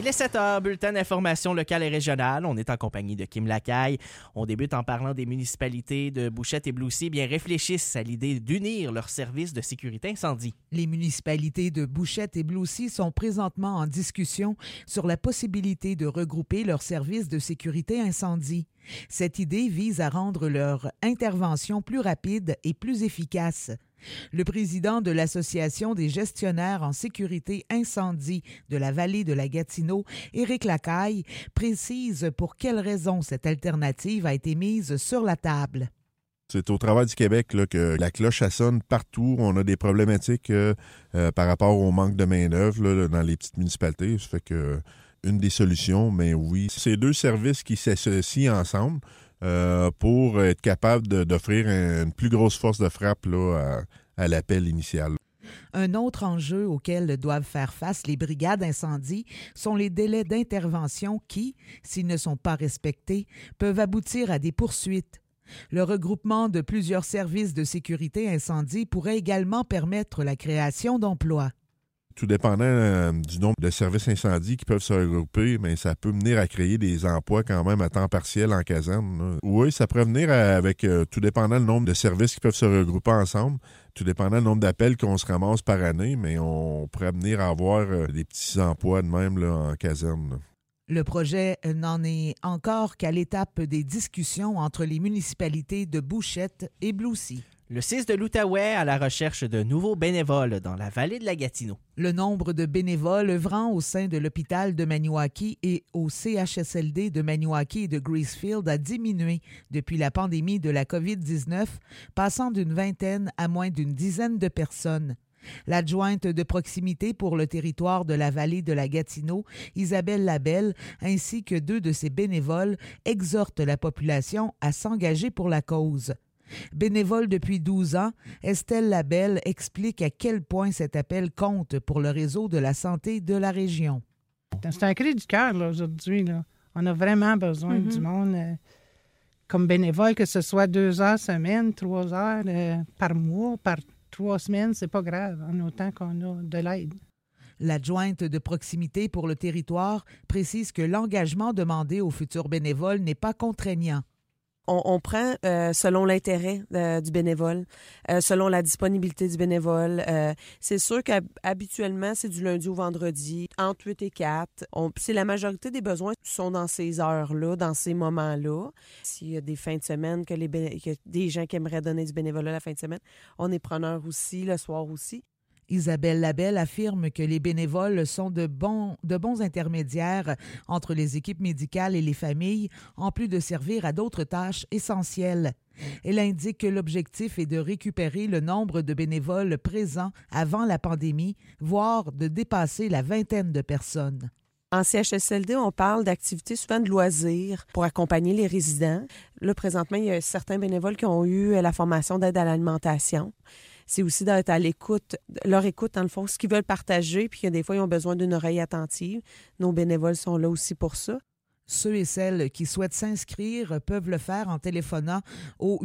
Il est 7h, bulletin d'information locale et régionale. On est en compagnie de Kim Lacaille. On débute en parlant des municipalités de Bouchette et Bloussy réfléchissent à l'idée d'unir leurs services de sécurité incendie. Les municipalités de Bouchette et Bloussy sont présentement en discussion sur la possibilité de regrouper leurs services de sécurité incendie. Cette idée vise à rendre leur intervention plus rapide et plus efficace. Le président de l'Association des gestionnaires en sécurité incendie de la vallée de la Gatineau, Éric Lacaille, précise pour quelles raisons cette alternative a été mise sur la table. C'est au travers du Québec là, que la cloche sonne partout. On a des problématiques par rapport au manque de main-d'œuvre dans les petites municipalités. Ça fait que une des solutions, mais oui, c'est deux services qui s'associent ensemble pour être capable d'offrir une plus grosse force de frappe là, à l'appel initial. Un autre enjeu auquel doivent faire face les brigades incendie sont les délais d'intervention qui, s'ils ne sont pas respectés, peuvent aboutir à des poursuites. Le regroupement de plusieurs services de sécurité incendie pourrait également permettre la création d'emplois. Tout dépendant du nombre de services incendies qui peuvent se regrouper, mais ça peut venir à créer des emplois quand même à temps partiel en caserne. Là. Oui, ça pourrait venir avec, tout dépendant le nombre de services qui peuvent se regrouper ensemble, tout dépendant le nombre d'appels qu'on se ramasse par année, mais on pourrait venir à avoir des petits emplois de même là, en caserne. Là. Le projet n'en est encore qu'à l'étape des discussions entre les municipalités de Bouchette et Bloussy. Le CIS de l'Outaouais à la recherche de nouveaux bénévoles dans la vallée de la Gatineau. Le nombre de bénévoles œuvrant au sein de l'hôpital de Maniwaki et au CHSLD de Maniwaki et de Gracefield a diminué depuis la pandémie de la COVID-19, passant d'une vingtaine à moins d'une dizaine de personnes. L'adjointe de proximité pour le territoire de la vallée de la Gatineau, Isabelle Labelle, ainsi que deux de ses bénévoles, exhortent la population à s'engager pour la cause. Bénévole depuis 12 ans, Estelle Labelle explique à quel point cet appel compte pour le réseau de la santé de la région. C'est un cri du cœur là, aujourd'hui. Là. On a vraiment besoin du monde comme bénévole, que ce soit 2 heures semaine, 3 heures par mois, par 3 semaines, c'est pas grave, en autant qu'on a de l'aide. L'adjointe de proximité pour le territoire précise que l'engagement demandé aux futurs bénévoles n'est pas contraignant. On prend selon l'intérêt du bénévole, selon la disponibilité du bénévole. C'est sûr qu'habituellement, c'est du lundi au vendredi, entre 8 et 4. C'est la majorité des besoins sont dans ces heures-là, dans ces moments-là. S'il y a des fins de semaine, que des gens qui aimeraient donner du bénévolat la fin de semaine, on est preneur aussi, le soir aussi. Isabelle Labelle affirme que les bénévoles sont de bons intermédiaires entre les équipes médicales et les familles, en plus de servir à d'autres tâches essentielles. Elle indique que l'objectif est de récupérer le nombre de bénévoles présents avant la pandémie, voire de dépasser la vingtaine de personnes. En CHSLD, on parle d'activités souvent de loisirs pour accompagner les résidents. Là, présentement, il y a certains bénévoles qui ont eu la formation d'aide à l'alimentation. C'est aussi d'être à l'écoute, leur écoute, dans le fond, ce qu'ils veulent partager, puis des fois, ils ont besoin d'une oreille attentive. Nos bénévoles sont là aussi pour ça. Ceux et celles qui souhaitent s'inscrire peuvent le faire en téléphonant au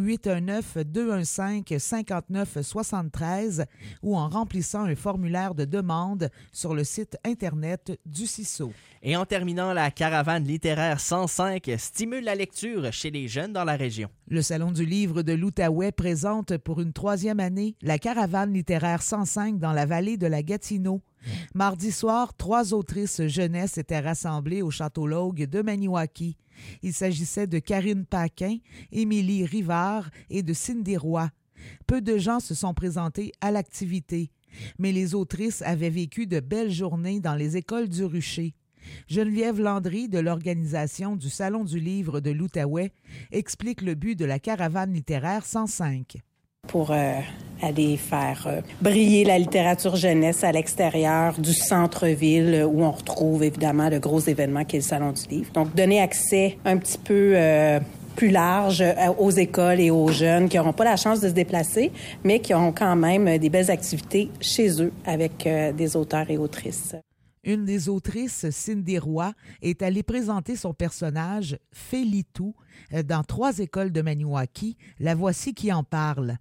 819-215-5973 ou en remplissant un formulaire de demande sur le site Internet du CISO. Et en terminant, la caravane littéraire 105 stimule la lecture chez les jeunes dans la région. Le Salon du livre de l'Outaouais présente pour une 3e année la caravane littéraire 105 dans la vallée de la Gatineau. Mardi soir, 3 autrices jeunesse étaient rassemblées au Château Logue de Maniwaki. Il s'agissait de Karine Paquin, Émilie Rivard et de Cindy Roy. Peu de gens se sont présentés à l'activité, mais les autrices avaient vécu de belles journées dans les écoles du Rucher. Geneviève Landry, de l'organisation du Salon du livre de l'Outaouais, explique le but de la caravane littéraire 105. Pour aller faire briller la littérature jeunesse à l'extérieur du centre-ville où on retrouve évidemment le gros événement qui est le Salon du livre. Donc, donner accès un petit peu plus large aux écoles et aux jeunes qui n'auront pas la chance de se déplacer, mais qui auront quand même des belles activités chez eux avec des auteurs et autrices. Une des autrices, Cindy Roy, est allée présenter son personnage, Félitou, dans 3 écoles de Maniwaki. La voici qui en parle.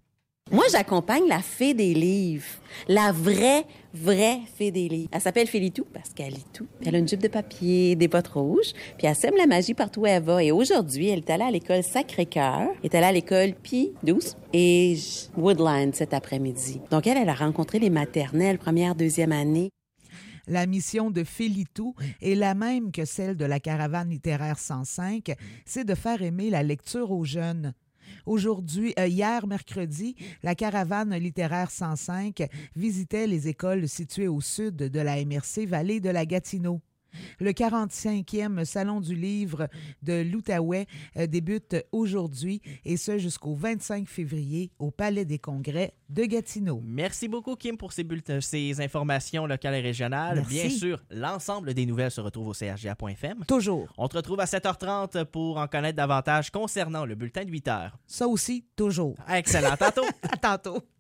Moi, j'accompagne la fée des livres. La vraie fée des livres. Elle s'appelle Félitou parce qu'elle lit tout. Elle a une jupe de papier, des bottes rouges, puis elle sème la magie partout où elle va. Et aujourd'hui, elle est allée à l'école Sacré-Cœur, elle est allée à l'école Pie 12 et Woodland cet après-midi. Donc, elle a rencontré les maternelles, première, deuxième année. La mission de Félitou est la même que celle de la Caravane littéraire 105, c'est de faire aimer la lecture aux jeunes. Hier, mercredi, la Caravane littéraire 105 visitait les écoles situées au sud de la MRC Vallée de la Gatineau. Le 45e Salon du livre de l'Outaouais débute aujourd'hui et ce jusqu'au 25 février au Palais des Congrès de Gatineau. Merci beaucoup, Kim, pour ces informations locales et régionales. Merci. Bien sûr, l'ensemble des nouvelles se retrouve au CHGA.fm. Toujours. On te retrouve à 7h30 pour en connaître davantage concernant le bulletin de 8h. Ça aussi, toujours. Excellent. À tantôt. À tantôt.